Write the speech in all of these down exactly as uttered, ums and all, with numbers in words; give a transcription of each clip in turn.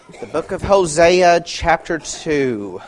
The book of Hosea, chapter two.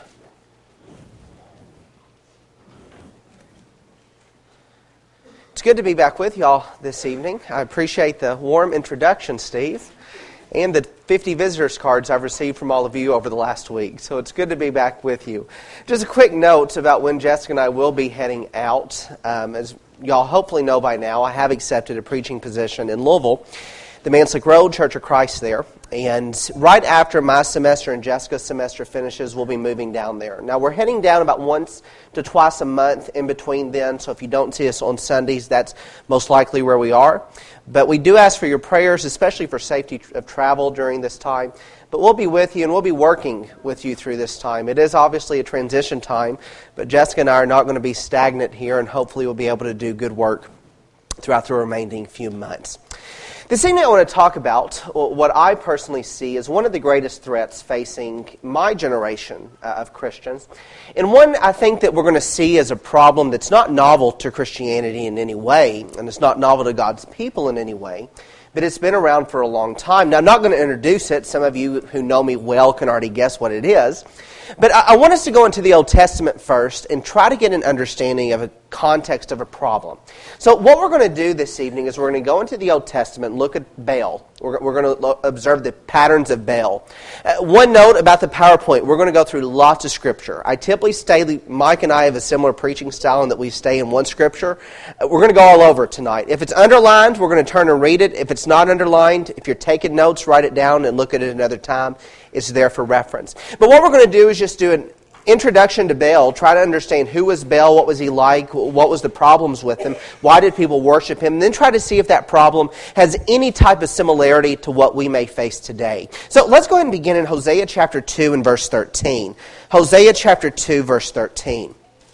It's good to be back with y'all this evening. I appreciate the warm introduction, Steve, and the fifty visitors cards I've received from all of you over the last week. So it's good to be back with you. Just a quick note about when Jessica and I will be heading out. Um, as y'all hopefully know by now, I have accepted a preaching position in Louisville, the Manslick Road Church of Christ there. And right after my semester and Jessica's semester finishes, we'll be moving down there. Now, we're heading down about once to twice a month in between then, so if you don't see us on Sundays, that's most likely where we are. But we do ask for your prayers, especially for safety of travel during this time. But we'll be with you, and we'll be working with you through this time. It is obviously a transition time, but Jessica and I are not going to be stagnant here, and hopefully we'll be able to do good work throughout the remaining few months. This evening I want to talk about what I personally see as one of the greatest threats facing my generation uh, of Christians, and one I think that we're going to see as a problem that's not novel to Christianity in any way, and it's not novel to God's people in any way, but it's been around for a long time. Now, I'm not going to introduce it. Some of you who know me well can already guess what it is. But I want us to go into the Old Testament first and try to get an understanding of a context of a problem. So what we're going to do this evening is we're going to go into the Old Testament and look at Baal. We're, we're going to observe the patterns of Baal. Uh, one note about the PowerPoint, we're going to go through lots of Scripture. I typically stay, Mike and I have a similar preaching style in that we stay in one Scripture. Uh, we're going to go all over tonight. If it's underlined, we're going to turn and read it. If it's not underlined, if you're taking notes, write it down and look at it another time. It's there for reference. But what we're going to do is just do an introduction to Baal, try to understand who was Baal, what was he like, what was the problems with him, why did people worship him, and then try to see if that problem has any type of similarity to what we may face today. So let's go ahead and begin in Hosea chapter two and verse thirteen. Hosea chapter two, verse thirteen.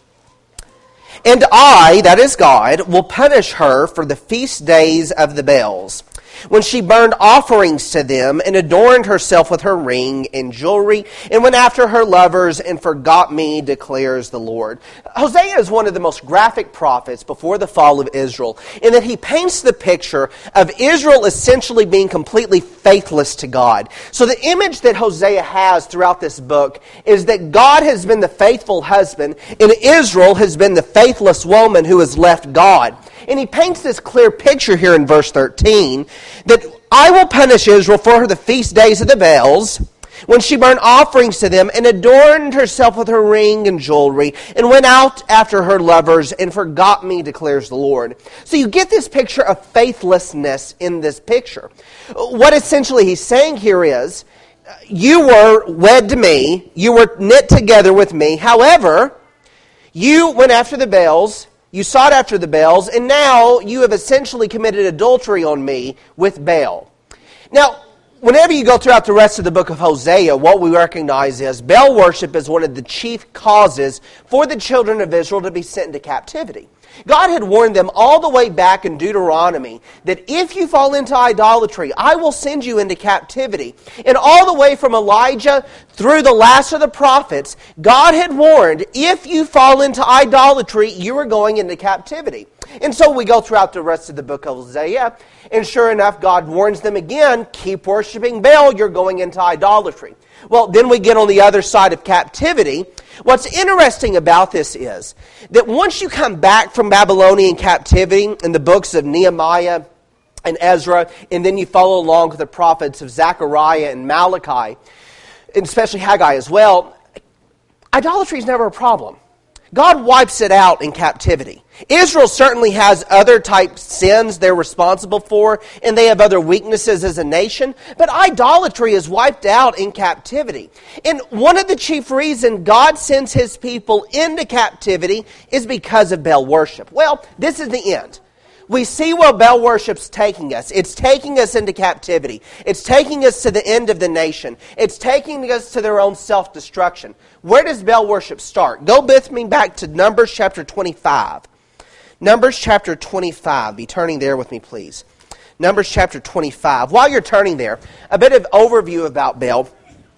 And I, that is God, will punish her for the feast days of the Baals, when she burned offerings to them and adorned herself with her ring and jewelry and went after her lovers and forgot me, declares the Lord. Hosea is one of the most graphic prophets before the fall of Israel in that he paints the picture of Israel essentially being completely faithless to God. So the image that Hosea has throughout this book is that God has been the faithful husband and Israel has been the faithless woman who has left God. And he paints this clear picture here in verse thirteen that I will punish Israel for the feast days of the Baals, when she burned offerings to them and adorned herself with her ring and jewelry and went out after her lovers and forgot me, declares the Lord. So you get this picture of faithlessness in this picture. What essentially he's saying here is, you were wed to me, you were knit together with me, however, you went after the Baals, you sought after the Baals, and now you have essentially committed adultery on me with Baal. Now, whenever you go throughout the rest of the book of Hosea, what we recognize is Baal worship is one of the chief causes for the children of Israel to be sent into captivity. God had warned them all the way back in Deuteronomy that if you fall into idolatry, I will send you into captivity. And all the way from Elijah through the last of the prophets, God had warned, if you fall into idolatry, you are going into captivity. And so we go throughout the rest of the book of Hosea, and sure enough, God warns them again, keep worshiping Baal, you're going into idolatry. Well, then we get on the other side of captivity. What's interesting about this is that once you come back from Babylonian captivity in the books of Nehemiah and Ezra, and then you follow along with the prophets of Zechariah and Malachi, and especially Haggai as well, idolatry is never a problem. God wipes it out in captivity. Israel certainly has other type sins they're responsible for, and they have other weaknesses as a nation, but idolatry is wiped out in captivity. And one of the chief reasons God sends His people into captivity is because of Baal worship. Well, this is the end. We see where Baal worship's taking us. It's taking us into captivity. It's taking us to the end of the nation. It's taking us to their own self-destruction. Where does Baal worship start? Go with me back to Numbers chapter twenty-five. Numbers chapter twenty-five. Be turning there with me, please. Numbers chapter twenty-five. While you're turning there, a bit of overview about Baal.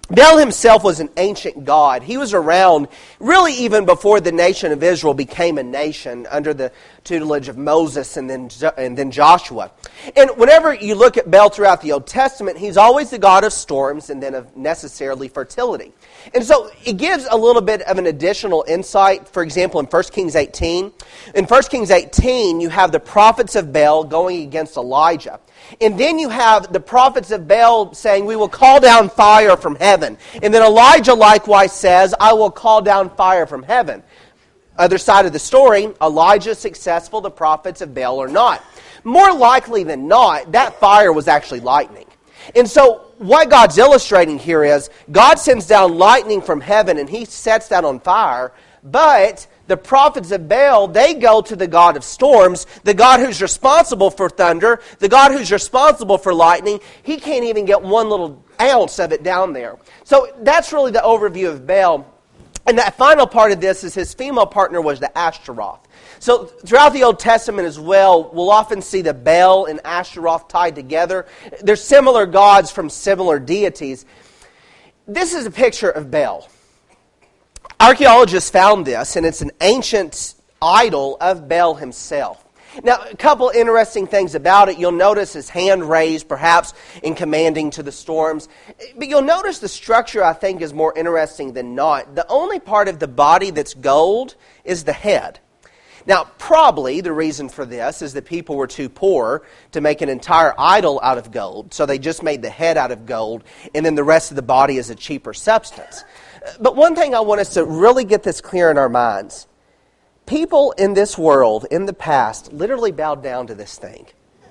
Baal himself was an ancient god. He was around really even before the nation of Israel became a nation under the tutelage of Moses and then, and then Joshua. And whenever you look at Baal throughout the Old Testament, he's always the god of storms and then of necessarily fertility. And so it gives a little bit of an additional insight. For example, in First Kings eighteen, in First Kings eighteen, you have the prophets of Baal going against Elijah. And then you have the prophets of Baal saying, we will call down fire from heaven. And then Elijah likewise says, I will call down fire from heaven. Other side of the story, Elijah is successful, the prophets of Baal are not. More likely than not, that fire was actually lightning. And so what God's illustrating here is, God sends down lightning from heaven and He sets that on fire, but the prophets of Baal, they go to the God of storms, the God who's responsible for thunder, the God who's responsible for lightning. He can't even get one little ounce of it down there. So that's really the overview of Baal. And that final part of this is his female partner was the Ashtaroth. So throughout the Old Testament as well, we'll often see the Baal and Ashtaroth tied together. They're similar gods from similar deities. This is a picture of Baal. Archaeologists found this, and it's an ancient idol of Baal himself. Now, a couple interesting things about it. You'll notice his hand raised, perhaps in commanding to the storms. But you'll notice the structure, I think, is more interesting than not. The only part of the body that's gold is the head. Now, probably the reason for this is that people were too poor to make an entire idol out of gold, so they just made the head out of gold, and then the rest of the body is a cheaper substance. But one thing I want us to really get this clear in our minds. People in this world, in the past, literally bowed down to this thing.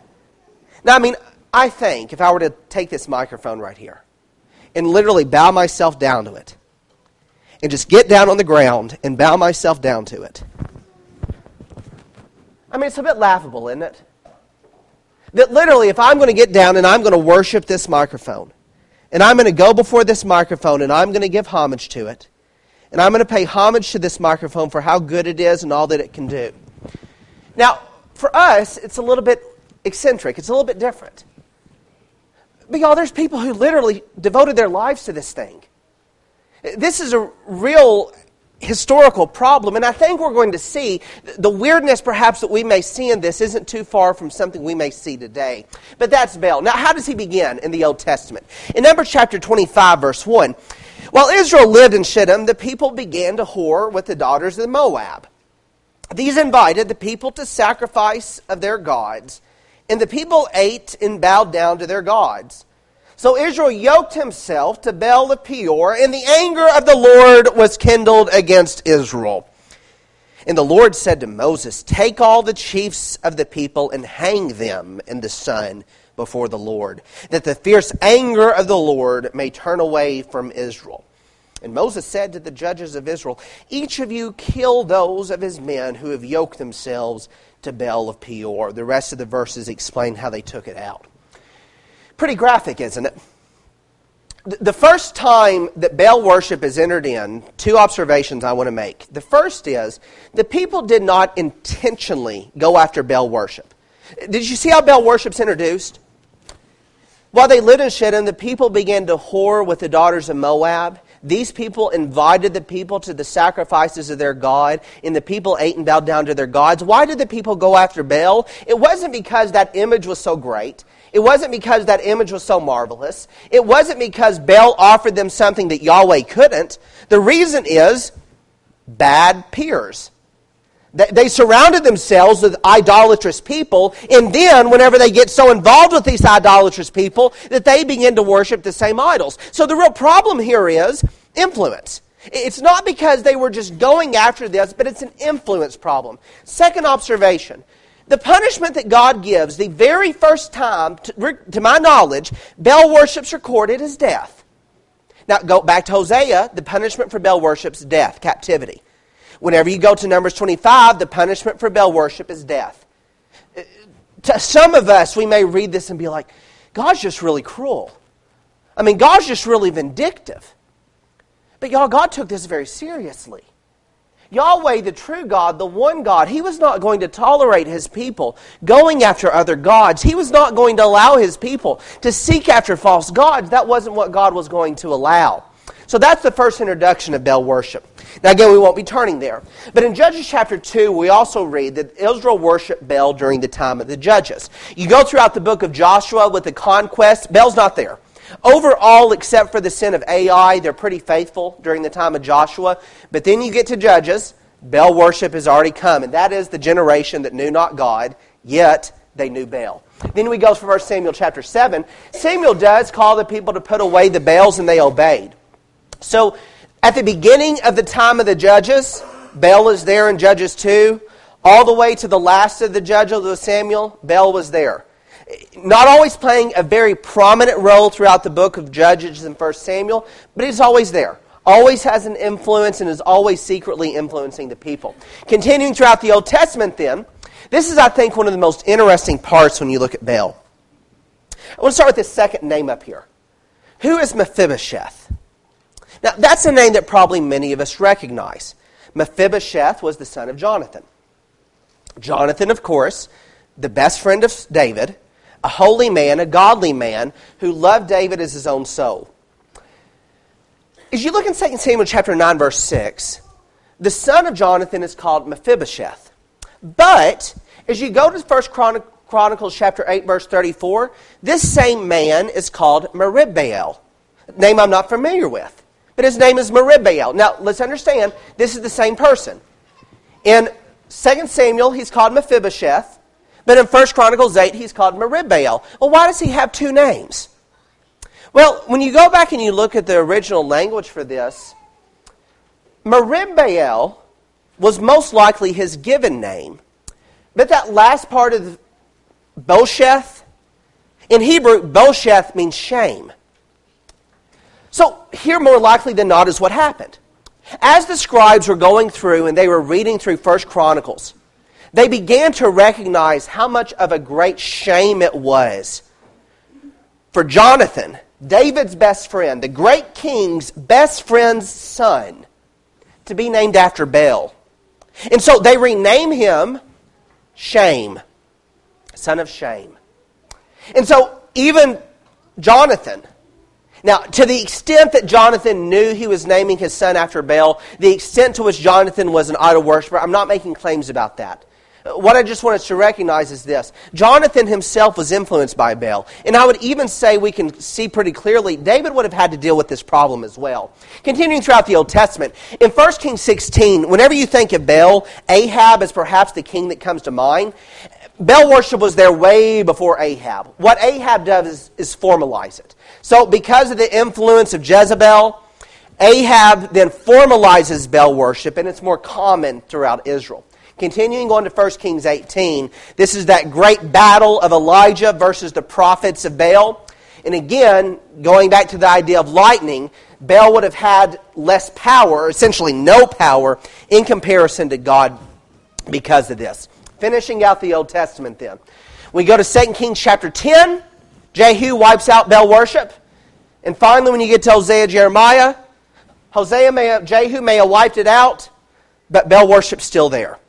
Now, I mean, I think if I were to take this microphone right here and literally bow myself down to it and just get down on the ground and bow myself down to it, I mean, it's a bit laughable, isn't it? That literally, if I'm going to get down and I'm going to worship this microphone, and I'm going to go before this microphone and I'm going to give homage to it, and I'm going to pay homage to this microphone for how good it is and all that it can do. Now, for us, it's a little bit eccentric. It's a little bit different. But y'all, there's people who literally devoted their lives to this thing. This is a real historical problem, and I think we're going to see the weirdness perhaps that we may see in this isn't too far from something we may see today. But that's Baal. Now, how does he begin in the Old Testament? In Numbers chapter twenty-five, verse one, while Israel lived in Shittim, the people began to whore with the daughters of Moab. These invited the people to sacrifice of their gods, and the people ate and bowed down to their gods. So Israel yoked himself to Baal of Peor, and the anger of the Lord was kindled against Israel. And the Lord said to Moses, take all the chiefs of the people and hang them in the sun before the Lord, that the fierce anger of the Lord may turn away from Israel. And Moses said to the judges of Israel, each of you kill those of his men who have yoked themselves to Baal of Peor. The rest of the verses explain how they took it out. Pretty graphic, isn't it? The first time that Baal worship is entered in, two observations I want to make. The first is, the people did not intentionally go after Baal worship. Did you see how Baal worship's introduced? While they lived in Shittim, the people began to whore with the daughters of Moab. These people invited the people to the sacrifices of their God, and the people ate and bowed down to their gods. Why did the people go after Baal? It wasn't because that image was so great. It wasn't because that image was so marvelous. It wasn't because Baal offered them something that Yahweh couldn't. The reason is bad peers. They surrounded themselves with idolatrous people, and then whenever they get so involved with these idolatrous people that they begin to worship the same idols. So the real problem here is influence. It's not because they were just going after this, but it's an influence problem. Second observation. The punishment that God gives, the very first time, to, to my knowledge, Baal worship's recorded as death. Now, go back to Hosea, the punishment for Baal worship's death, captivity. Whenever you go to Numbers twenty-five, the punishment for Baal worship is death. To some of us, we may read this and be like, God's just really cruel. I mean, God's just really vindictive. But y'all, God took this very seriously. Yahweh, the true God, the one God, He was not going to tolerate His people going after other gods. He was not going to allow His people to seek after false gods. That wasn't what God was going to allow. So that's the first introduction of Baal worship. Now again, we won't be turning there. But in Judges chapter two, we also read that Israel worshiped Baal during the time of the Judges. You go throughout the book of Joshua with the conquest, Baal's not there. Overall, except for the sin of Ai, they're pretty faithful during the time of Joshua. But then you get to Judges, Baal worship has already come. And that is the generation that knew not God, yet they knew Baal. Then we go to First Samuel chapter seven. Samuel does call the people to put away the Baals, and they obeyed. So, at the beginning of the time of the Judges, Baal is there in Judges two. All the way to the last of the Judges of Samuel, Baal was there. Not always playing a very prominent role throughout the book of Judges and First Samuel, but he's always there. Always has an influence and is always secretly influencing the people. Continuing throughout the Old Testament then, this is, I think, one of the most interesting parts when you look at Baal. I want to start with this second name up here. Who is Mephibosheth? Now, that's a name that probably many of us recognize. Mephibosheth was the son of Jonathan. Jonathan, of course, the best friend of David, a holy man, a godly man, who loved David as his own soul. As you look in Second Samuel chapter nine, verse six, the son of Jonathan is called Mephibosheth. But, as you go to First Chronicles chapter eight, verse thirty-four, this same man is called Merib-Baal, a name I'm not familiar with. But his name is Merib-Baal. Now, let's understand, this is the same person. In Second Samuel, he's called Mephibosheth. But in First Chronicles eight, he's called Merib-Baal. Well, why does he have two names? Well, when you go back and you look at the original language for this, Merib-Baal was most likely his given name. But that last part of Bosheth, in Hebrew, Bosheth means shame. So here, more likely than not, is what happened. As the scribes were going through and they were reading through First Chronicles, they began to recognize how much of a great shame it was for Jonathan, David's best friend, the great king's best friend's son, to be named after Baal. And so they rename him Shame, son of shame. And so even Jonathan, now to the extent that Jonathan knew he was naming his son after Baal, the extent to which Jonathan was an idol worshiper, I'm not making claims about that. What I just want us to recognize is this. Jonathan himself was influenced by Baal. And I would even say we can see pretty clearly David would have had to deal with this problem as well. Continuing throughout the Old Testament, in First Kings sixteen, whenever you think of Baal, Ahab is perhaps the king that comes to mind. Baal worship was there way before Ahab. What Ahab does is, is formalize it. So because of the influence of Jezebel, Ahab then formalizes Baal worship, and it's more common throughout Israel. Continuing on to First Kings eighteen, this is that great battle of Elijah versus the prophets of Baal. And again, going back to the idea of lightning, Baal would have had less power, essentially no power, in comparison to God because of this. Finishing out the Old Testament then. We go to Second Kings chapter ten. Jehu wipes out Baal worship. And finally, when you get to Hosea, Jeremiah, Hosea may have, Jehu may have wiped it out, but Baal worship's still there.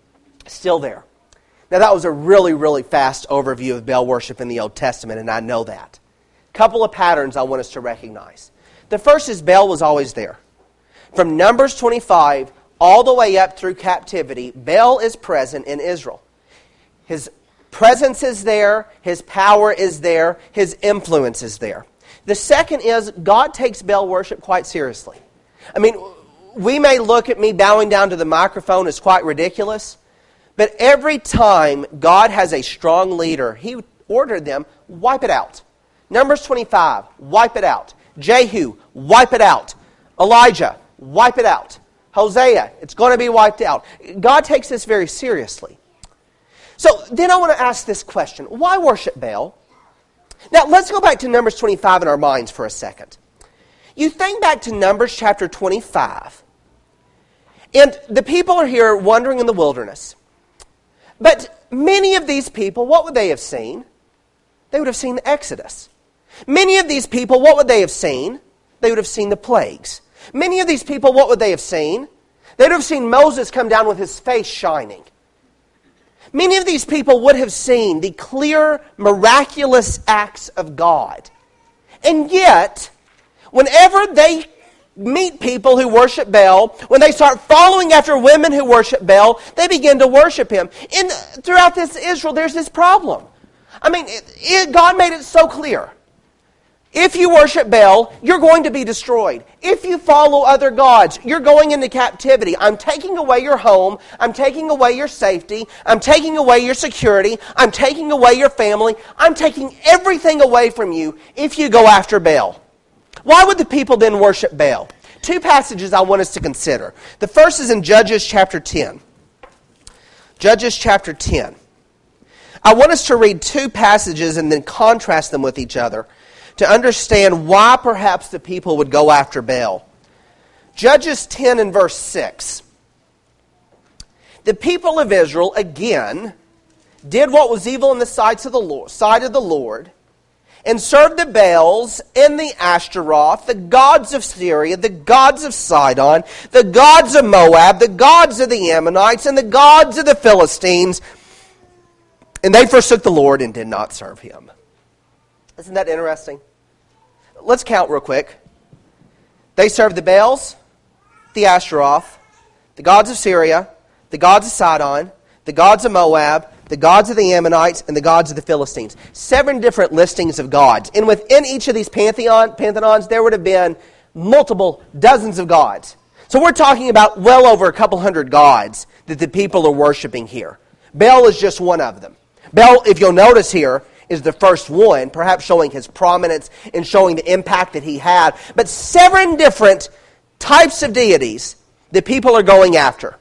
Still there. Now that was a really, really fast overview of Baal worship in the Old Testament, and I know that. A couple of patterns I want us to recognize. The first is Baal was always there. From Numbers twenty-five all the way up through captivity, Baal is present in Israel. His presence is there, his power is there, his influence is there. The second is God takes Baal worship quite seriously. I mean, we may look at me bowing down to the microphone as quite ridiculous, but every time God has a strong leader, He ordered them, wipe it out. Numbers twenty-five, wipe it out. Jehu, wipe it out. Elijah, wipe it out. Hosea, it's going to be wiped out. God takes this very seriously. So then I want to ask this question. Why worship Baal? Now let's go back to Numbers twenty-five in our minds for a second. You think back to Numbers chapter twenty-five. And the people are here wandering in the wilderness. But many of these people, what would they have seen? They would have seen the Exodus. Many of these people, what would they have seen? They would have seen the plagues. Many of these people, what would they have seen? They'd have seen Moses come down with his face shining. Many of these people would have seen the clear, miraculous acts of God. And yet, whenever they meet people who worship Baal, when they start following after women who worship Baal, they begin to worship him. In, throughout this Israel, there's this problem. I mean, it, it, God made it so clear. If you worship Baal, you're going to be destroyed. If you follow other gods, you're going into captivity. I'm taking away your home. I'm taking away your safety. I'm taking away your security. I'm taking away your family. I'm taking everything away from you if you go after Baal. Why would the people then worship Baal? Two passages I want us to consider. The first is in Judges chapter ten. Judges chapter ten. I want us to read two passages and then contrast them with each other to understand why perhaps the people would go after Baal. Judges ten and verse six. The people of Israel, again, did what was evil in the sights of the Lord, sight of the Lord, and served the Baals and the Ashtaroth, the gods of Syria, the gods of Sidon, the gods of Moab, the gods of the Ammonites, and the gods of the Philistines. And they forsook the Lord and did not serve him. Isn't that interesting? Let's count real quick. They served the Baals, the Ashtaroth, the gods of Syria, the gods of Sidon, the gods of Moab, the gods of the Ammonites, and the gods of the Philistines. Seven different listings of gods. And within each of these pantheon, pantheons, there would have been multiple dozens of gods. So we're talking about well over a couple hundred gods that the people are worshiping here. Baal is just one of them. Baal, if you'll notice here, is the first one, perhaps showing his prominence and showing the impact that he had. But seven different types of deities that people are going after.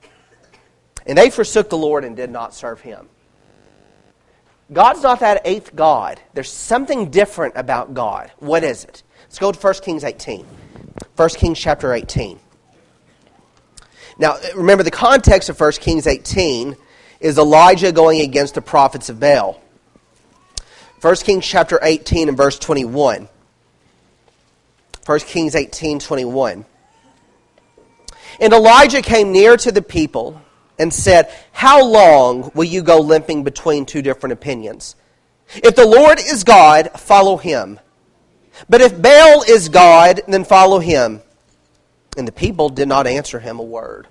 And they forsook the Lord and did not serve him. God's not that eighth God. There's something different about God. What is it? Let's go to First Kings eighteen. First Kings chapter eighteen. Now, remember the context of First Kings eighteen is Elijah going against the prophets of Baal. First Kings chapter eighteen and verse twenty-one. First Kings eighteen, twenty-one. And Elijah came near to the people and said, "How long will you go limping between two different opinions? If the Lord is God, follow him. But if Baal is God, then follow him." And the people did not answer him a word.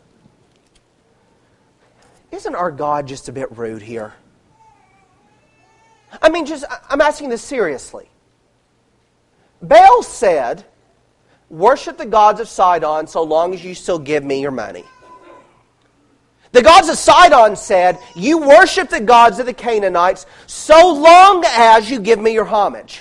Isn't our God just a bit rude here? I mean, just I'm asking this seriously. Baal said, "Worship the gods of Sidon so long as you still give me your money." The gods of Sidon said, "You worship the gods of the Canaanites so long as you give me your homage."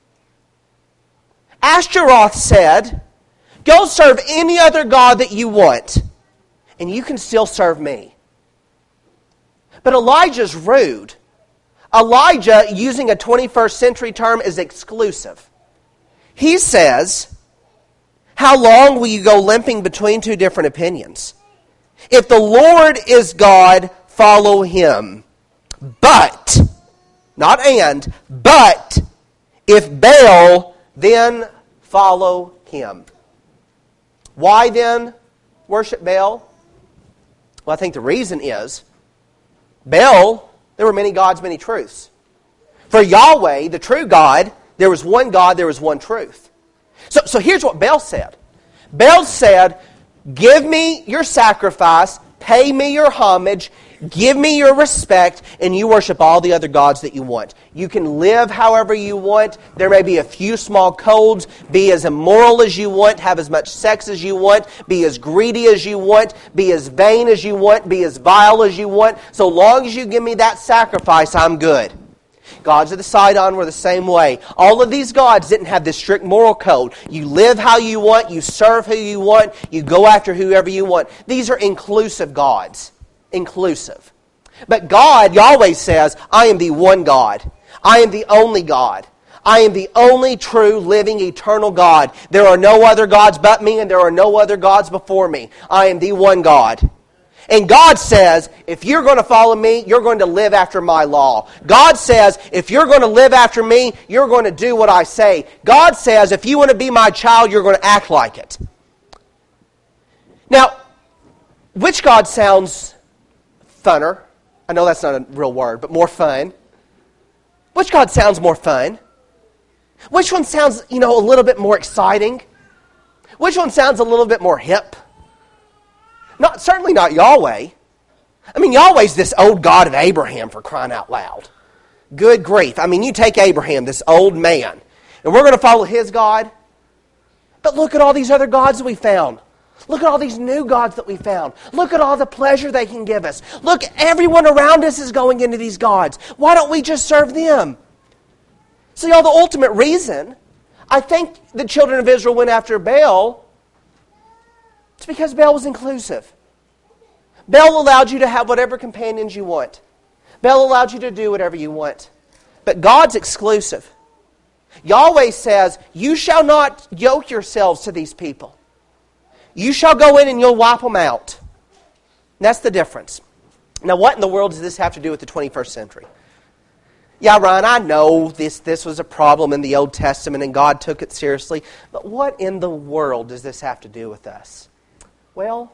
Ashtaroth said, "Go serve any other god that you want, and you can still serve me." But Elijah's rude. Elijah, using a twenty-first century term, is exclusive. He says, "How long will you go limping between two different opinions? If the Lord is God, follow him. But," not and, "but if Baal, then follow him." Why then worship Baal? Well, I think the reason is, Baal, there were many gods, many truths. For Yahweh, the true God, there was one God, there was one truth. So, so here's what Baal said. Baal said, "Give me your sacrifice, pay me your homage, give me your respect, and you worship all the other gods that you want. You can live however you want. There may be a few small codes. Be as immoral as you want. Have as much sex as you want. Be as greedy as you want. Be as vain as you want. Be as vile as you want. So long as you give me that sacrifice, I'm good." Gods of the Sidon were the same way. All of these gods didn't have this strict moral code. You live how you want, you serve who you want, you go after whoever you want. These are inclusive gods. Inclusive. But God, Yahweh says, "I am the one God. I am the only God. I am the only true, living, eternal God. There are no other gods but me, and there are no other gods before me. I am the one God." And God says, if you're going to follow me, you're going to live after my law. God says, if you're going to live after me, you're going to do what I say. God says, if you want to be my child, you're going to act like it. Now, which God sounds funner? I know that's not a real word, but more fun. Which God sounds more fun? Which one sounds, you know, a little bit more exciting? Which one sounds a little bit more hip? Not certainly not Yahweh. I mean, Yahweh's this old God of Abraham, for crying out loud. Good grief. I mean, you take Abraham, this old man, and we're going to follow his God. But look at all these other gods that we found. Look at all these new gods that we found. Look at all the pleasure they can give us. Look, everyone around us is going into these gods. Why don't we just serve them? See, all the ultimate reason I think the children of Israel went after Baal, it's because Baal was inclusive. Baal allowed you to have whatever companions you want. Baal allowed you to do whatever you want. But God's exclusive. Yahweh says, you shall not yoke yourselves to these people. You shall go in and you'll wipe them out. And that's the difference. Now, what in the world does this have to do with the twenty-first century? Yeah, Ryan, I know this, this was a problem in the Old Testament and God took it seriously. But what in the world does this have to do with us? Well,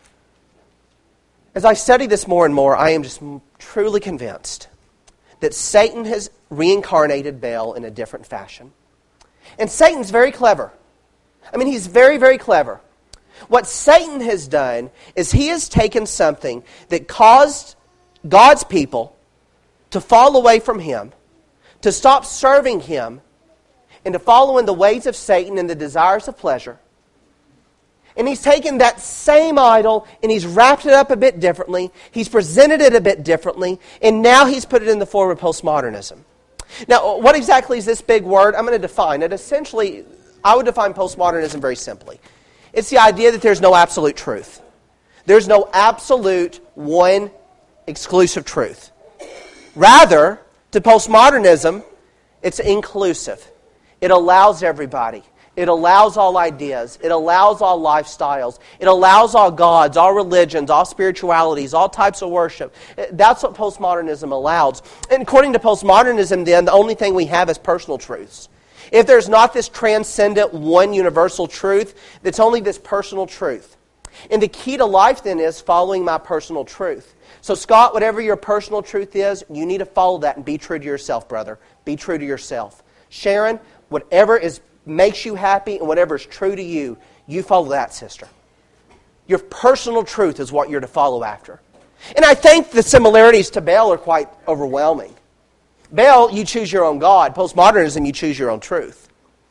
as I study this more and more, I am just truly convinced that Satan has reincarnated Baal in a different fashion. And Satan's very clever. I mean, he's very, very clever. What Satan has done is he has taken something that caused God's people to fall away from Him, to stop serving Him, and to follow in the ways of Satan and the desires of pleasure. And he's taken that same idol and he's wrapped it up a bit differently. He's presented it a bit differently. And now he's put it in the form of postmodernism. Now, what exactly is this big word? I'm going to define it. Essentially, I would define postmodernism very simply. It's the idea that there's no absolute truth. There's no absolute one exclusive truth. Rather, to postmodernism, it's inclusive. It allows everybody. It allows all ideas. It allows all lifestyles. It allows all gods, all religions, all spiritualities, all types of worship. That's what postmodernism allows. And according to postmodernism, then, the only thing we have is personal truths. If there's not this transcendent one universal truth, it's only this personal truth. And the key to life, then, is following my personal truth. So, Scott, whatever your personal truth is, you need to follow that and be true to yourself, brother. Be true to yourself. Sharon, whatever is makes you happy and whatever is true to you, you follow that, sister. Your personal truth is what you're to follow after. And I think the similarities to Baal are quite overwhelming. Baal, you choose your own God. Postmodernism, you choose your own truth.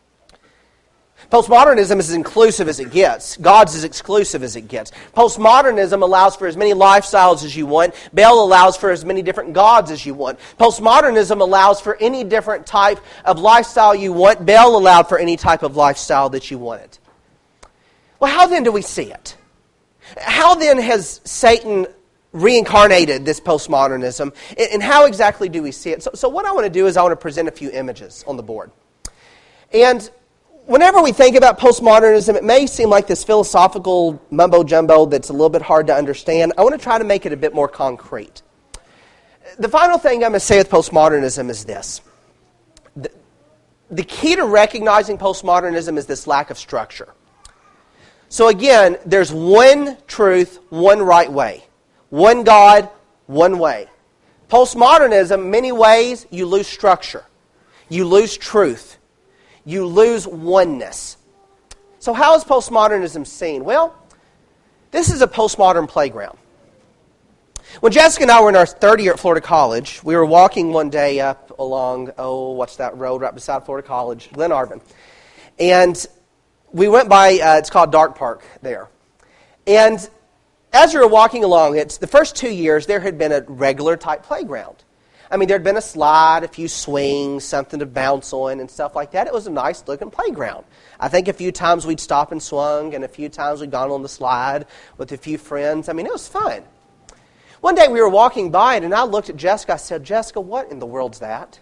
Postmodernism is as inclusive as it gets. God's as exclusive as it gets. Postmodernism allows for as many lifestyles as you want. Baal allows for as many different gods as you want. Postmodernism allows for any different type of lifestyle you want. Baal allowed for any type of lifestyle that you wanted. Well, how then do we see it? How then has Satan reincarnated this postmodernism? And how exactly do we see it? So, so what I want to do is I want to present a few images on the board. And whenever we think about postmodernism, it may seem like this philosophical mumbo-jumbo that's a little bit hard to understand. I want to try to make it a bit more concrete. The final thing I'm going to say with postmodernism is this. The, the key to recognizing postmodernism is this lack of structure. So again, there's one truth, one right way. One God, one way. Postmodernism, many ways, you lose structure. You lose truth. You lose oneness. So how is postmodernism seen? Well, this is a postmodern playground. When Jessica and I were in our third year at Florida College, we were walking one day up along, oh, what's that road right beside Florida College? Glenarvan. And we went by, uh, it's called Dark Park there. And as we were walking along, it's the first two years, there had been a regular type playground. I mean, there had been a slide, a few swings, something to bounce on and stuff like that. It was a nice looking playground. I think a few times we'd stop and swung, and a few times we'd gone on the slide with a few friends. I mean, it was fun. One day we were walking by it, and I looked at Jessica. I said, Jessica, what in the world's that?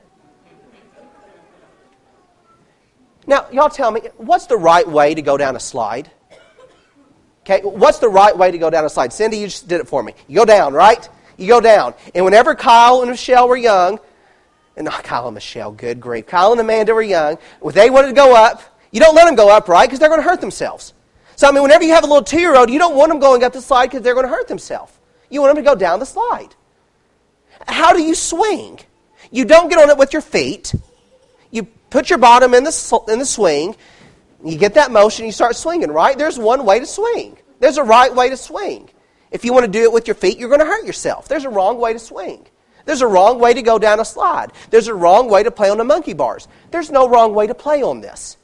Now, y'all tell me, what's the right way to go down a slide? Okay, what's the right way to go down a slide? Cindy, you just did it for me. You go down, right? You go down. And whenever Kyle and Michelle were young, and not Kyle and Michelle, good grief. Kyle and Amanda were young. When they wanted to go up, you don't let them go up, right? Because they're going to hurt themselves. So, I mean, whenever you have a little two-year-old, you don't want them going up the slide because they're going to hurt themselves. You want them to go down the slide. How do you swing? You don't get on it with your feet. You put your bottom in the, in the swing. You get that motion, you start swinging, right? There's one way to swing. There's a right way to swing. If you want to do it with your feet, you're going to hurt yourself. There's a wrong way to swing. There's a wrong way to go down a slide. There's a wrong way to play on the monkey bars. There's no wrong way to play on this.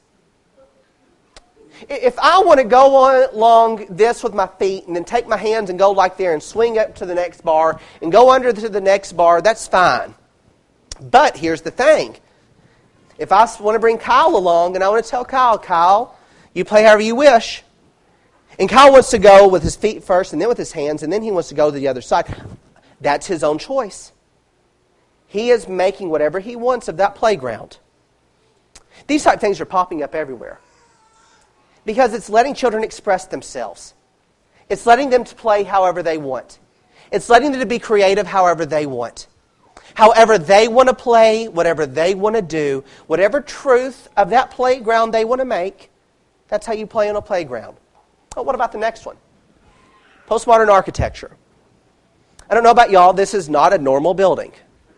If I want to go on along this with my feet and then take my hands and go like there and swing up to the next bar and go under to the next bar, that's fine. But here's the thing. If I want to bring Kyle along and I want to tell Kyle, Kyle, you play however you wish. And Kyle wants to go with his feet first and then with his hands and then he wants to go to the other side. That's his own choice. He is making whatever he wants of that playground. These type of things are popping up everywhere. Because it's letting children express themselves. It's letting them to play however they want. It's letting them to be creative however they want. However they want to play, whatever they want to do, whatever truth of that playground they want to make, that's how you play on a playground. But what about the next one? Postmodern architecture. I don't know about y'all, this is not a normal building.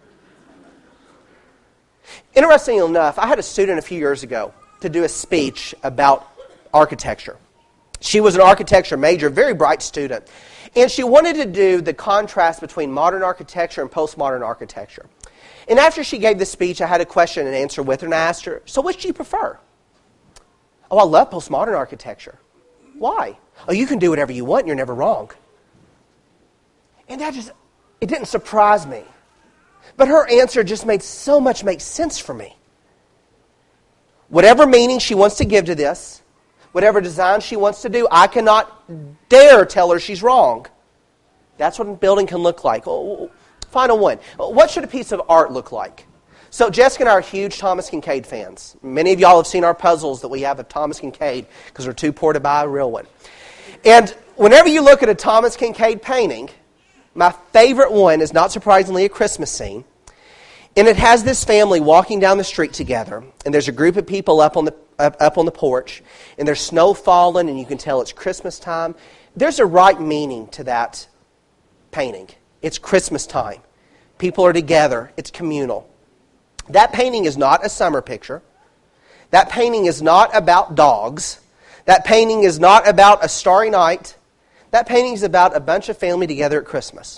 Interestingly enough, I had a student a few years ago to do a speech about architecture. She was an architecture major, very bright student. And she wanted to do the contrast between modern architecture and postmodern architecture. And after she gave the speech, I had a question and answer with her, and I asked her, so which do you prefer? Oh, I love postmodern architecture. Why? Oh, you can do whatever you want and you're never wrong. And that just, it didn't surprise me. But her answer just made so much make sense for me. Whatever meaning she wants to give to this, whatever design she wants to do, I cannot dare tell her she's wrong. That's what a building can look like. Oh, final one. What should a piece of art look like? So Jessica and I are huge Thomas Kinkade fans. Many of y'all have seen our puzzles that we have of Thomas Kinkade because we're too poor to buy a real one. And whenever you look at a Thomas Kinkade painting, my favorite one is not surprisingly a Christmas scene. And it has this family walking down the street together. And there's a group of people up on the Up, up on the porch, and there's snow falling, and you can tell it's Christmas time. There's a right meaning to that painting. It's Christmas time. People are together. It's communal. That painting is not a summer picture. That painting is not about dogs. That painting is not about a starry night. That painting is about a bunch of family together at Christmas.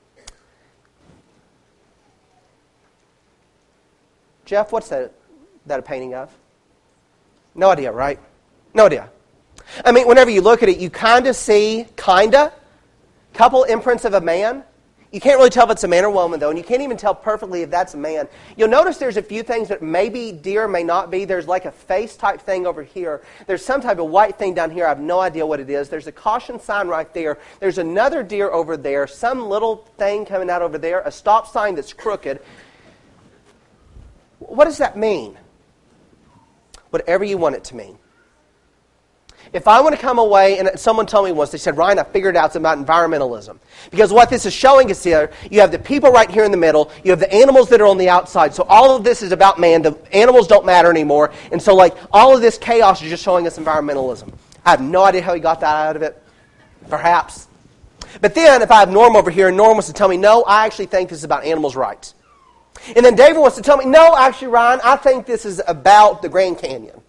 Jeff, what's that, that a painting of? No idea, right? No idea. I mean, whenever you look at it, you kind of see, kind of, couple imprints of a man. You can't really tell if it's a man or woman, though, and you can't even tell perfectly if that's a man. You'll notice there's a few things that may be deer, may not be. There's like a face-type thing over here. There's some type of white thing down here. I have no idea what it is. There's a caution sign right there. There's another deer over there. Some little thing coming out over there. A stop sign that's crooked. What does that mean? Whatever you want it to mean. If I want to come away, and someone told me once, they said, Ryan, I figured out something about environmentalism. Because what this is showing us here, you have the people right here in the middle, you have the animals that are on the outside, so all of this is about man, the animals don't matter anymore, and so like all of this chaos is just showing us environmentalism. I have no idea how he got that out of it. Perhaps. But then, if I have Norm over here, and Norm wants to tell me, no, I actually think this is about animals' rights. And then David wants to tell me, no, actually, Ryan, I think this is about the Grand Canyon.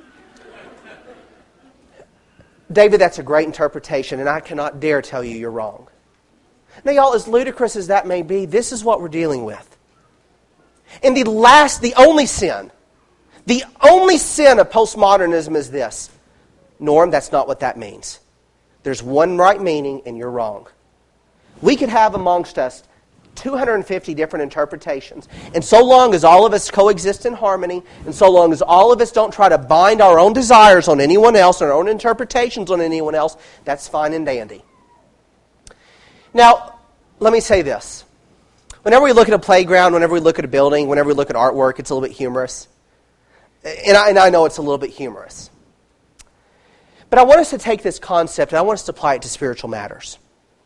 David, that's a great interpretation, and I cannot dare tell you you're wrong. Now, y'all, as ludicrous as that may be, this is what we're dealing with. And the last, the only sin, the only sin of postmodernism is this. Norm, that's not what that means. There's one right meaning, and you're wrong. We could have amongst us two hundred fifty different interpretations. And so long as all of us coexist in harmony, and so long as all of us don't try to bind our own desires on anyone else, or our own interpretations on anyone else, that's fine and dandy. Now, let me say this. Whenever we look at a playground, whenever we look at a building, whenever we look at artwork, it's a little bit humorous. And I, and I know it's a little bit humorous. But I want us to take this concept and I want us to apply it to spiritual matters.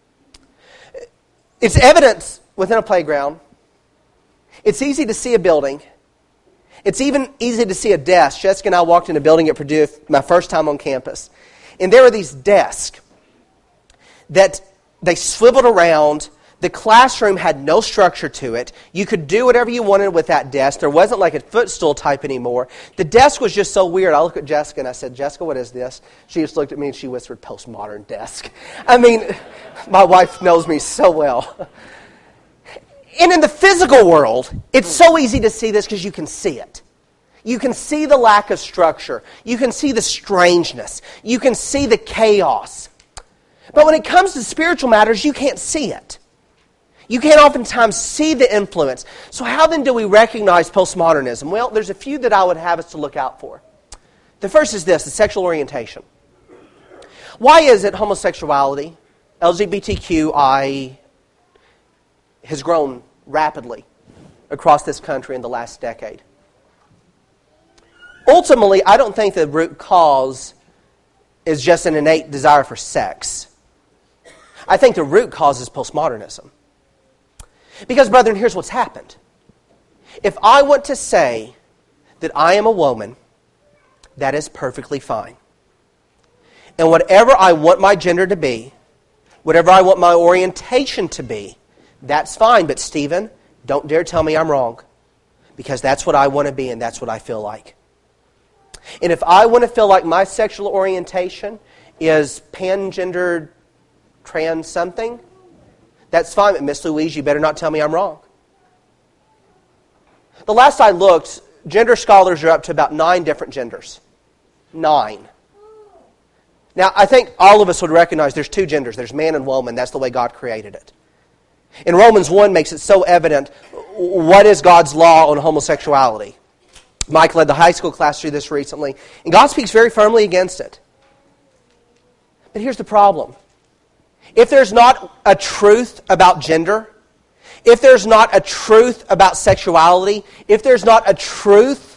It's evidence within a playground. It's easy to see a building. It's even easy to see a desk. Jessica and I walked in a building at Purdue my first time on campus. And there were these desks that they swiveled around. The classroom had no structure to it. You could do whatever you wanted with that desk. There wasn't like a footstool type anymore. The desk was just so weird. I looked at Jessica and I said, Jessica, what is this? She just looked at me and she whispered, postmodern desk. I mean, my wife knows me so well. And in the physical world, it's so easy to see this because you can see it. You can see the lack of structure. You can see the strangeness. You can see the chaos. But when it comes to spiritual matters, you can't see it. You can't oftentimes see the influence. So how then do we recognize postmodernism? Well, there's a few that I would have us to look out for. The first is this, the sexual orientation. Why is it homosexuality, L G B T Q I, has grown rapidly across this country in the last decade? Ultimately, I don't think the root cause is just an innate desire for sex. I think the root cause is postmodernism. Because, brethren, here's what's happened. If I want to say that I am a woman, that is perfectly fine. And whatever I want my gender to be, whatever I want my orientation to be, that's fine. But, Stephen, don't dare tell me I'm wrong. Because that's what I want to be and that's what I feel like. And if I want to feel like my sexual orientation is pangendered trans something, that's fine, but Miss Louise, you better not tell me I'm wrong. The last I looked, gender scholars are up to about nine different genders. Nine. Now, I think all of us would recognize there's two genders. There's man and woman. That's the way God created it. And Romans one makes it so evident what is God's law on homosexuality. Mike led the high school class through this recently, and God speaks very firmly against it. But here's the problem. If there's not a truth about gender, if there's not a truth about sexuality, if there's not a truth,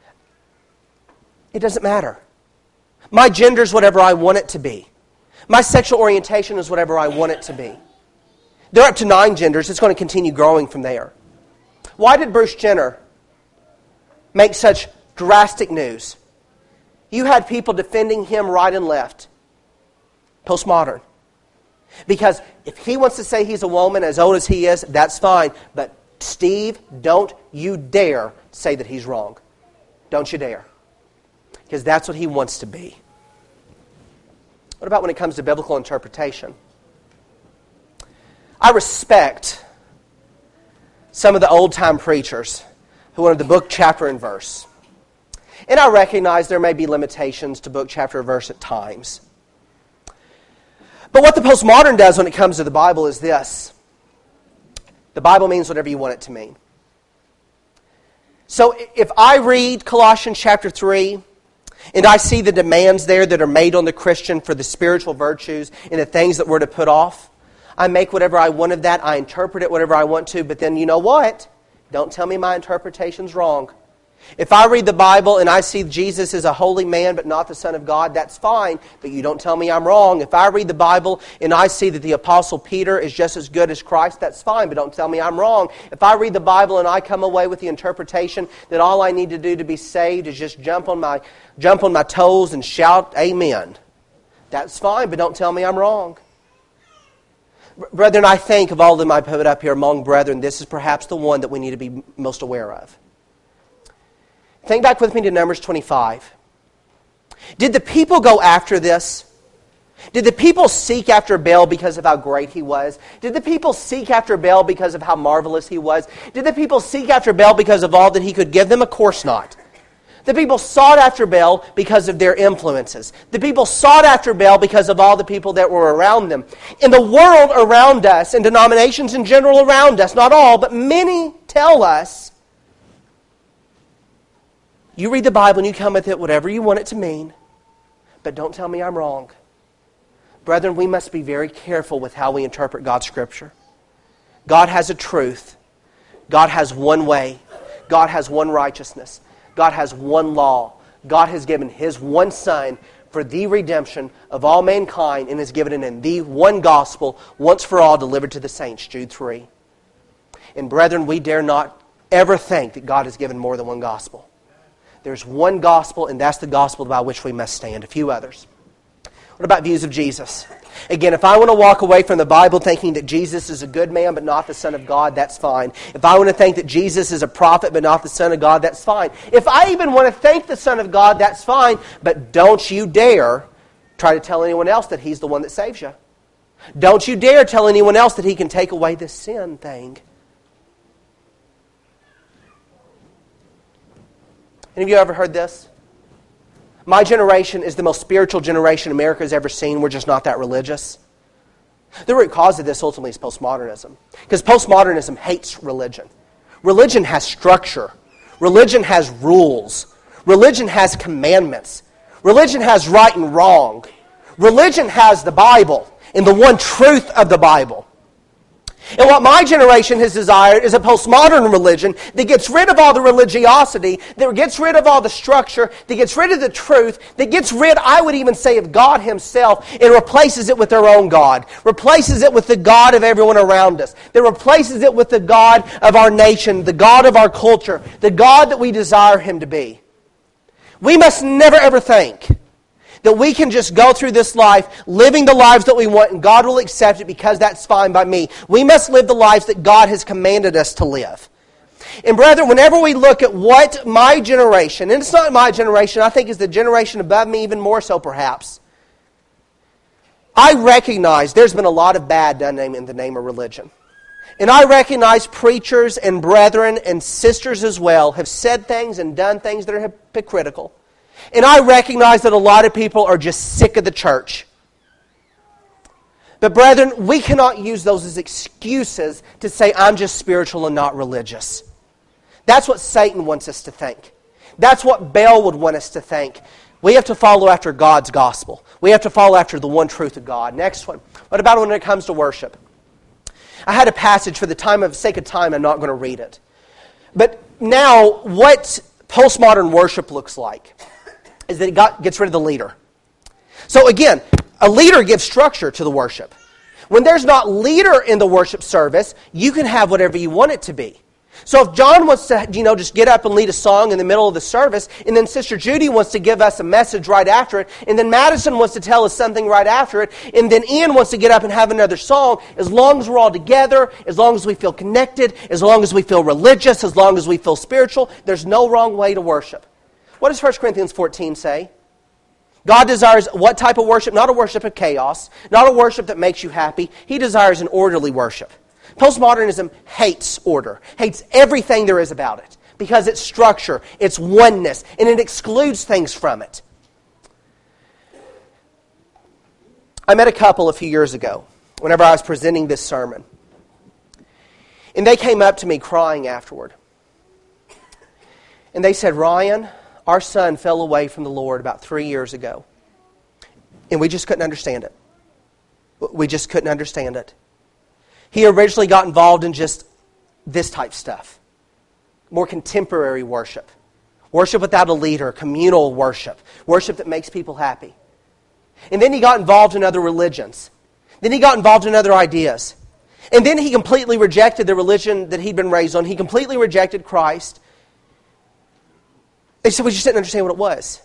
it doesn't matter. My gender is whatever I want it to be. My sexual orientation is whatever I want it to be. They're up to nine genders. It's going to continue growing from there. Why did Bruce Jenner make such drastic news? You had people defending him right and left. Postmodern. Because if he wants to say he's a woman as old as he is, that's fine. But Steve, don't you dare say that he's wrong. Don't you dare. Because that's what he wants to be. What about when it comes to biblical interpretation? I respect some of the old-time preachers who wanted the book, chapter, and verse. And I recognize there may be limitations to book, chapter, and verse at times. But what the postmodern does when it comes to the Bible is this. The Bible means whatever you want it to mean. So if I read Colossians chapter three, and I see the demands there that are made on the Christian for the spiritual virtues and the things that we're to put off, I make whatever I want of that. I interpret it whatever I want to. But then you know what? Don't tell me my interpretation's wrong. If I read the Bible and I see Jesus as a holy man but not the Son of God, that's fine, but you don't tell me I'm wrong. If I read the Bible and I see that the Apostle Peter is just as good as Christ, that's fine, but don't tell me I'm wrong. If I read the Bible and I come away with the interpretation that all I need to do to be saved is just jump on my, jump on my toes and shout amen, that's fine, but don't tell me I'm wrong. Brethren, I think of all of them I put up here among brethren, this is perhaps the one that we need to be most aware of. Think back with me to Numbers twenty-five. Did the people go after this? Did the people seek after Baal because of how great he was? Did the people seek after Baal because of how marvelous he was? Did the people seek after Baal because of all that he could give them? Of course not. The people sought after Baal because of their influences. The people sought after Baal because of all the people that were around them. In the world around us, and denominations in general around us, not all, but many tell us, you read the Bible and you come with it whatever you want it to mean, but don't tell me I'm wrong. Brethren, we must be very careful with how we interpret God's Scripture. God has a truth. God has one way. God has one righteousness. God has one law. God has given His one Son for the redemption of all mankind and has given it in the one gospel once for all delivered to the saints, Jude three. And brethren, we dare not ever think that God has given more than one gospel. There's one gospel, and that's the gospel by which we must stand. A few others. What about views of Jesus? Again, if I want to walk away from the Bible thinking that Jesus is a good man but not the Son of God, that's fine. If I want to think that Jesus is a prophet but not the Son of God, that's fine. If I even want to think the Son of God, that's fine. But don't you dare try to tell anyone else that He's the one that saves you. Don't you dare tell anyone else that He can take away this sin thing. Any of you ever heard this? My generation is the most spiritual generation America has ever seen. We're just not that religious. The root cause of this ultimately is postmodernism. Because postmodernism hates religion. Religion has structure. Religion has rules. Religion has commandments. Religion has right and wrong. Religion has the Bible and the one truth of the Bible. And what my generation has desired is a postmodern religion that gets rid of all the religiosity, that gets rid of all the structure, that gets rid of the truth, that gets rid, I would even say, of God Himself and replaces it with their own God. Replaces it with the God of everyone around us. That replaces it with the God of our nation, the God of our culture, the God that we desire Him to be. We must never ever think that we can just go through this life living the lives that we want and God will accept it because that's fine by me. We must live the lives that God has commanded us to live. And brethren, whenever we look at what my generation, and it's not my generation, I think it's the generation above me even more so perhaps, I recognize there's been a lot of bad done in the name of religion. And I recognize preachers and brethren and sisters as well have said things and done things that are hypocritical. And I recognize that a lot of people are just sick of the church. But brethren, we cannot use those as excuses to say, I'm just spiritual and not religious. That's what Satan wants us to think. That's what Baal would want us to think. We have to follow after God's gospel. We have to follow after the one truth of God. Next one. What about when it comes to worship? I had a passage for the time of sake of time, I'm not going to read it. But now, what postmodern worship looks like is that it got, gets rid of the leader. So again, a leader gives structure to the worship. When there's not leader in the worship service, you can have whatever you want it to be. So if John wants to, you know, just get up and lead a song in the middle of the service, and then Sister Judy wants to give us a message right after it, and then Madison wants to tell us something right after it, and then Ian wants to get up and have another song, as long as we're all together, as long as we feel connected, as long as we feel religious, as long as we feel spiritual, there's no wrong way to worship. What does First Corinthians fourteen say? God desires what type of worship? Not a worship of chaos, not a worship that makes you happy. He desires an orderly worship. Postmodernism hates order, hates everything there is about it, because it's structure, it's oneness, and it excludes things from it. I met a couple a few years ago, whenever I was presenting this sermon. And they came up to me crying afterward. And they said, Ryan, our son fell away from the Lord about three years ago. And we just couldn't understand it. We just couldn't understand it. He originally got involved in just this type stuff. More contemporary worship. Worship without a leader, communal worship. Worship that makes people happy. And then he got involved in other religions. Then he got involved in other ideas. And then he completely rejected the religion that he'd been raised on. He completely rejected Christ. They said we just didn't understand what it was.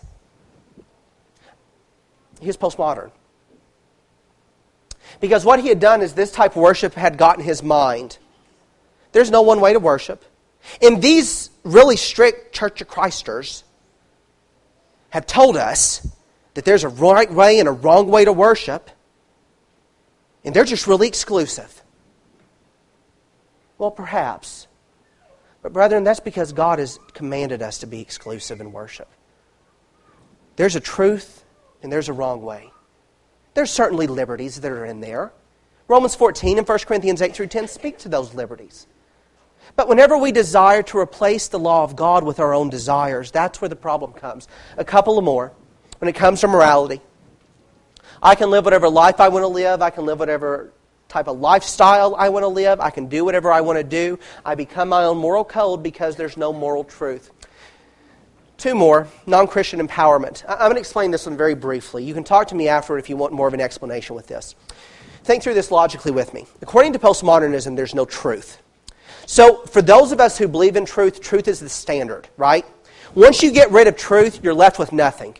He was postmodern. Because what he had done is this type of worship had gotten his mind. There's no one way to worship. And these really strict Church of Christers have told us that there's a right way and a wrong way to worship. And they're just really exclusive. Well, perhaps. But brethren, that's because God has commanded us to be exclusive in worship. There's a truth and there's a wrong way. There's certainly liberties that are in there. Romans fourteen and First Corinthians eight through ten speak to those liberties. But whenever we desire to replace the law of God with our own desires, that's where the problem comes. A couple of more. When it comes to morality, I can live whatever life I want to live. I can live whatever type of lifestyle I want to live. I can do whatever I want to do. I become my own moral code because there's no moral truth. Two more, non-Christian empowerment. I'm going to explain this one very briefly. You can talk to me afterward if you want more of an explanation with this. Think through this logically with me. According to postmodernism, there's no truth. So for those of us who believe in truth, truth is the standard, right? Once you get rid of truth, you're left with nothing.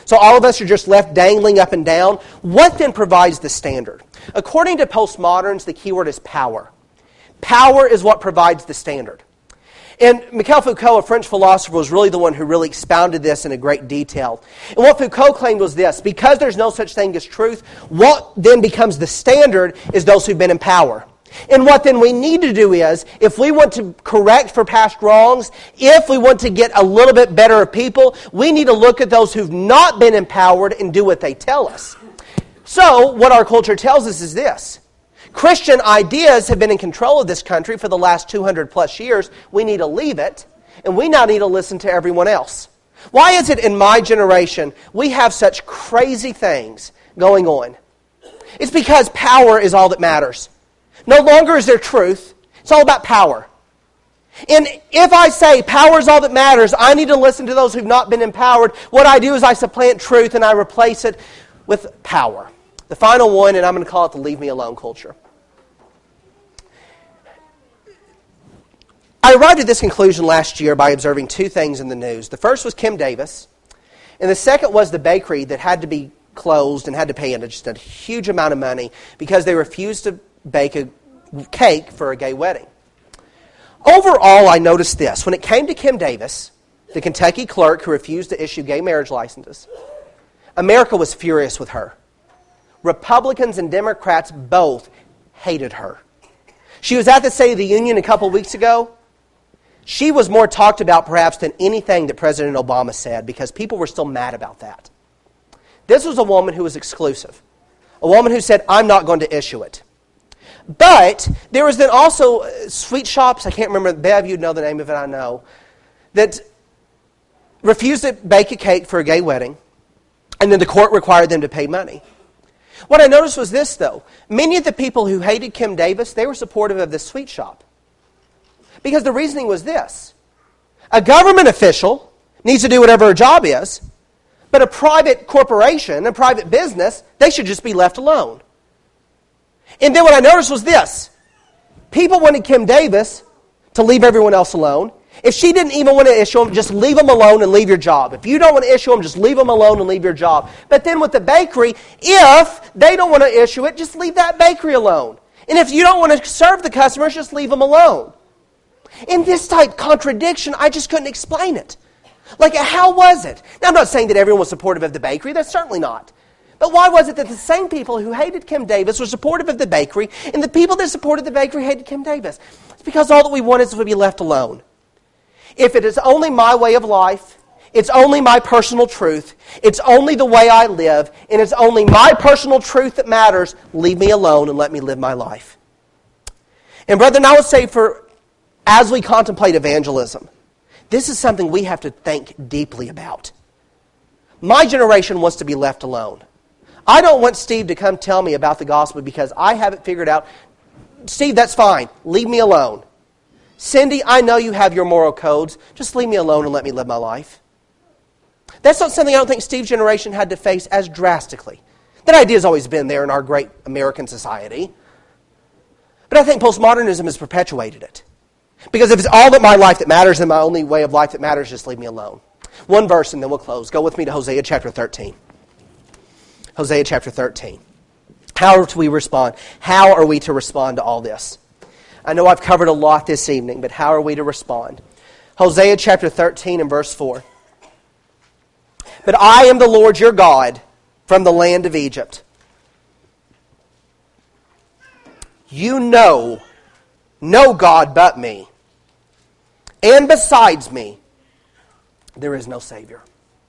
So all of us are just left dangling up and down. What then provides the standard? According to postmoderns, the key word is power. Power is what provides the standard. And Michel Foucault, a French philosopher, was really the one who really expounded this in a great detail. And what Foucault claimed was this: because there's no such thing as truth, what then becomes the standard is those who've been in power. And what then we need to do is, if we want to correct for past wrongs, if we want to get a little bit better of people, we need to look at those who've not been empowered and do what they tell us. So, what our culture tells us is this: Christian ideas have been in control of this country for the last two hundred plus years. We need to leave it, and we now need to listen to everyone else. Why is it in my generation we have such crazy things going on? It's because power is all that matters. No longer is there truth. It's all about power. And if I say power is all that matters, I need to listen to those who've not been empowered. What I do is I supplant truth and I replace it with power. The final one, and I'm going to call it the leave me alone culture. I arrived at this conclusion last year by observing two things in the news. The first was Kim Davis, and the second was the bakery that had to be closed and had to pay just a huge amount of money because they refused to bake a cake for a gay wedding. Overall, I noticed this. When it came to Kim Davis, the Kentucky clerk who refused to issue gay marriage licenses, America was furious with her. Republicans and Democrats both hated her. She was at the State of the Union a couple weeks ago. She was more talked about perhaps than anything that President Obama said because people were still mad about that. This was a woman who was exclusive. A woman who said, I'm not going to issue it. But there was then also sweet shops, I can't remember, Bev, you'd know the name of it, I know, that refused to bake a cake for a gay wedding, and then the court required them to pay money. What I noticed was this, though. Many of the people who hated Kim Davis, they were supportive of this sweet shop. Because the reasoning was this: a government official needs to do whatever her job is, but a private corporation, a private business, they should just be left alone. And then what I noticed was this: people wanted Kim Davis to leave everyone else alone. If she didn't even want to issue them, just leave them alone and leave your job. If you don't want to issue them, just leave them alone and leave your job. But then with the bakery, if they don't want to issue it, just leave that bakery alone. And if you don't want to serve the customers, just leave them alone. In this type of contradiction, I just couldn't explain it. Like, how was it? Now, I'm not saying that everyone was supportive of the bakery. That's certainly not. But why was it that the same people who hated Kim Davis were supportive of the bakery, and the people that supported the bakery hated Kim Davis? It's because all that we want is to be left alone. If it is only my way of life, it's only my personal truth, it's only the way I live, and it's only my personal truth that matters, leave me alone and let me live my life. And brethren, I would say for, as we contemplate evangelism, this is something we have to think deeply about. My generation wants to be left alone. I don't want Steve to come tell me about the gospel because I haven't figured out. Steve, that's fine. Leave me alone. Cindy, I know you have your moral codes. Just leave me alone and let me live my life. That's not something I don't think Steve's generation had to face as drastically. That idea has always been there in our great American society. But I think postmodernism has perpetuated it. Because if it's all that my life that matters and my only way of life that matters, just leave me alone. One verse and then we'll close. Go with me to Hosea chapter thirteen. Hosea chapter thirteen. How do we respond? How are we to respond to all this? I know I've covered a lot this evening, but how are we to respond? Hosea chapter thirteen and verse four. But I am the Lord your God from the land of Egypt. You know no God but me. And besides me, there is no Savior.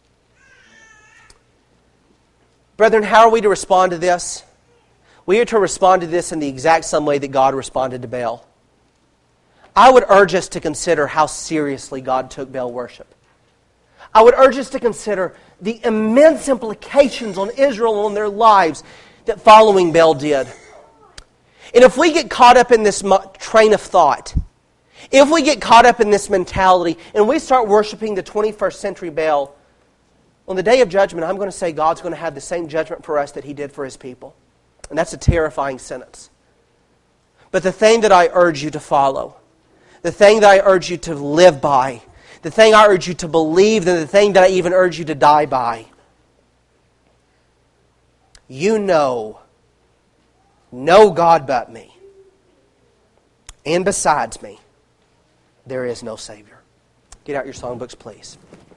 Brethren, how are we to respond to this? We are to respond to this in the exact same way that God responded to Baal. I would urge us to consider how seriously God took Baal worship. I would urge us to consider the immense implications on Israel and on their lives that following Baal did. And if we get caught up in this train of thought, if we get caught up in this mentality, and we start worshiping the twenty-first century Baal, on the day of judgment, I'm going to say God's going to have the same judgment for us that He did for His people. And that's a terrifying sentence. But the thing that I urge you to follow, the thing that I urge you to live by, the thing I urge you to believe, and the thing that I even urge you to die by, you know, no God but me. And besides me, there is no Savior. Get out your songbooks, please.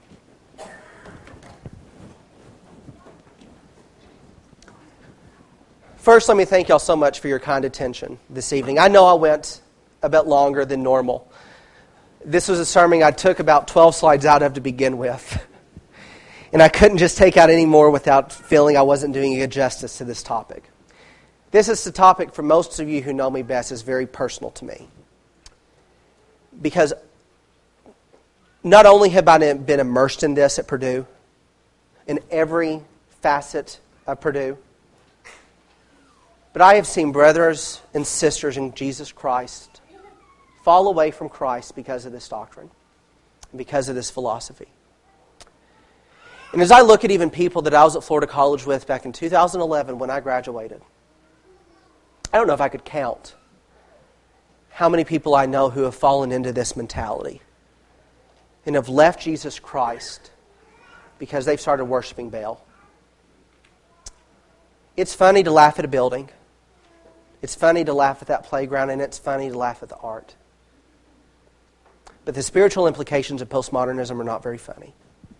First, let me thank y'all so much for your kind attention this evening. I know I went a bit longer than normal. This was a sermon I took about twelve slides out of to begin with. And I couldn't just take out any more without feeling I wasn't doing good justice to this topic. This is the topic, for most of you who know me best, is very personal to me. Because not only have I been immersed in this at Purdue, in every facet of Purdue, but I have seen brothers and sisters in Jesus Christ fall away from Christ because of this doctrine, because of this philosophy. And as I look at even people that I was at Florida College with back in two thousand eleven when I graduated, I don't know if I could count how many people I know who have fallen into this mentality and have left Jesus Christ because they've started worshiping Baal. It's funny to laugh at a building. It's funny to laugh at that playground, and it's funny to laugh at the art. But the spiritual implications of postmodernism are not very funny.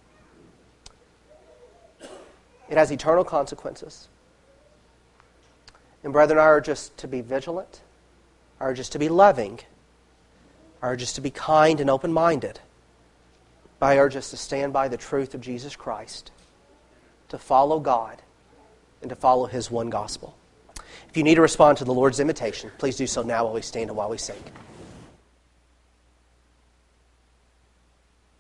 It has eternal consequences. And brethren, I urge us to be vigilant. I urge us to be loving. I urge us to be kind and open-minded. But I urge us to stand by the truth of Jesus Christ, to follow God, and to follow His one gospel. If you need to respond to the Lord's invitation, please do so now while we stand and while we sing.